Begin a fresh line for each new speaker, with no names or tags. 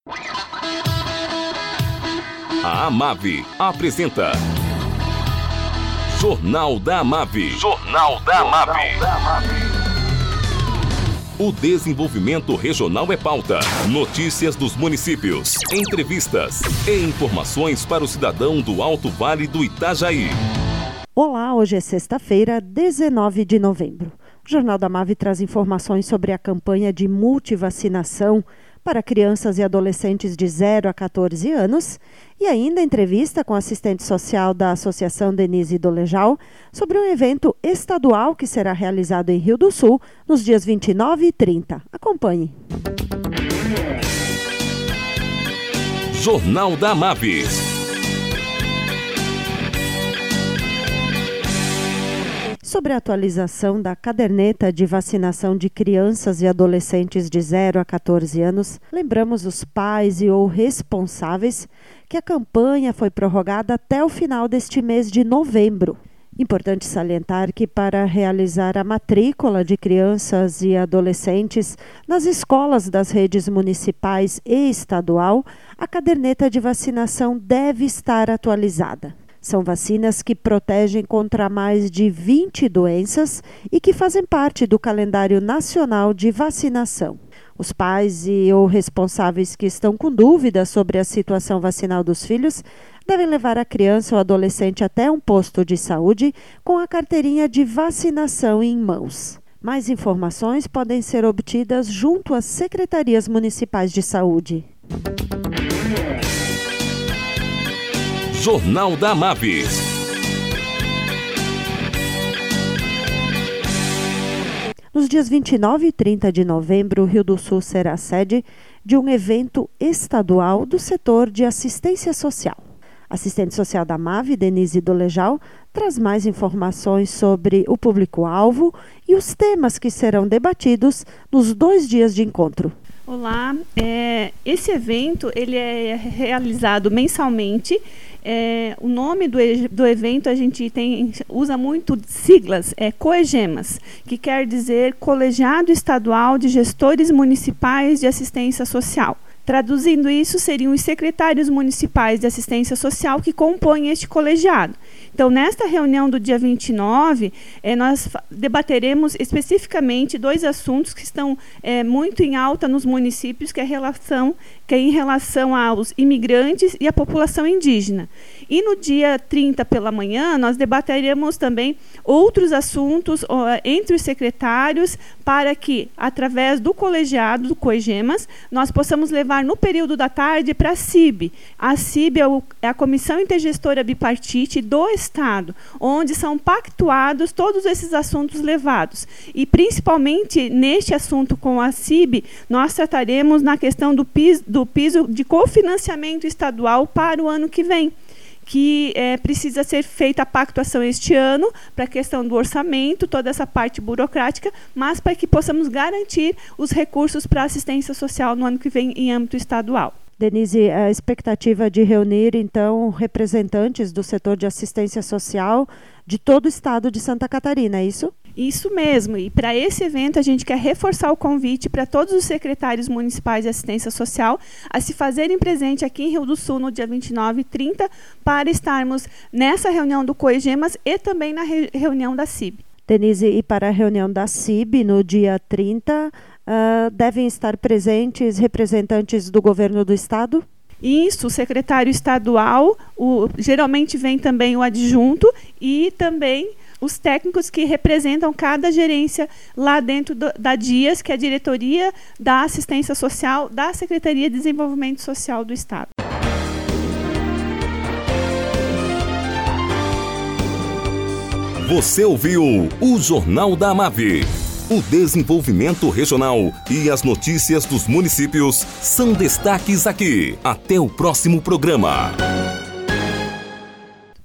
A Amave apresenta Jornal da Amave. Jornal da Amave. O desenvolvimento regional é pauta. Notícias dos municípios, entrevistas e informações para o cidadão do Alto Vale do Itajaí.
Olá, hoje é sexta-feira, 19 de novembro. O Jornal da Amave traz informações sobre a campanha de multivacinação para crianças e adolescentes de 0 a 14 anos e ainda entrevista com a assistente social da Associação Denise Dolejal sobre um evento estadual que será realizado em Rio do Sul nos dias 29 e 30. Acompanhe.
Jornal da Amave.
Sobre a atualização da caderneta de vacinação de crianças e adolescentes de 0 a 14 anos, lembramos os pais e ou responsáveis que a campanha foi prorrogada até o final deste mês de novembro. Importante salientar que para realizar a matrícula de crianças e adolescentes nas escolas das redes municipais e estadual, a caderneta de vacinação deve estar atualizada. São vacinas que protegem contra mais de 20 doenças e que fazem parte do calendário nacional de vacinação. Os pais e ou responsáveis que estão com dúvidas sobre a situação vacinal dos filhos devem levar a criança ou adolescente até um posto de saúde com a carteirinha de vacinação em mãos. Mais informações podem ser obtidas junto às secretarias municipais de saúde.
Jornal da Amave.
Nos dias 29 e 30 de novembro, o Rio do Sul será sede de um evento estadual do setor de assistência social. A assistente social da Amave, Denise Dolejal, traz mais informações sobre o público-alvo e os temas que serão debatidos nos 2 dias de encontro.
Olá, esse evento ele é realizado mensalmente. O nome do evento a gente usa muito siglas, COEGEMAS, que quer dizer Colegiado Estadual de Gestores Municipais de Assistência Social. Traduzindo isso, seriam os secretários municipais de assistência social que compõem este colegiado. Então, nesta reunião do dia 29, nós debateremos especificamente 2 assuntos que estão muito em alta nos municípios, que é em relação aos imigrantes e à população indígena. E no dia 30 pela manhã, nós debateremos também outros assuntos entre os secretários para que, através do colegiado, do COEGEMAS, nós possamos levar no período da tarde para a CIB. A CIB é a Comissão Intergestora Bipartite do Estado, onde são pactuados todos esses assuntos levados. E, principalmente, neste assunto com a CIB, nós trataremos na questão do piso de cofinanciamento estadual para o ano que vem, que precisa ser feita a pactuação este ano para a questão do orçamento, toda essa parte burocrática, mas para que possamos garantir os recursos para a assistência social no ano que vem em âmbito estadual.
Denise, a expectativa de reunir, então, representantes do setor de assistência social de todo o estado de Santa Catarina, é isso?
Isso mesmo, e para esse evento a gente quer reforçar o convite para todos os secretários municipais de assistência social a se fazerem presente aqui em Rio do Sul no dia 29 e 30 para estarmos nessa reunião do COEGEMAS e também na reunião da CIB.
Denise, e para a reunião da CIB no dia 30, devem estar presentes representantes do governo do estado?
Isso, o secretário estadual, geralmente vem também o adjunto e também os técnicos que representam cada gerência lá dentro da DIAS, que é a Diretoria da Assistência Social da Secretaria de Desenvolvimento Social do Estado.
Você ouviu o Jornal da Amave. O desenvolvimento regional e as notícias dos municípios são destaques aqui. Até o próximo programa.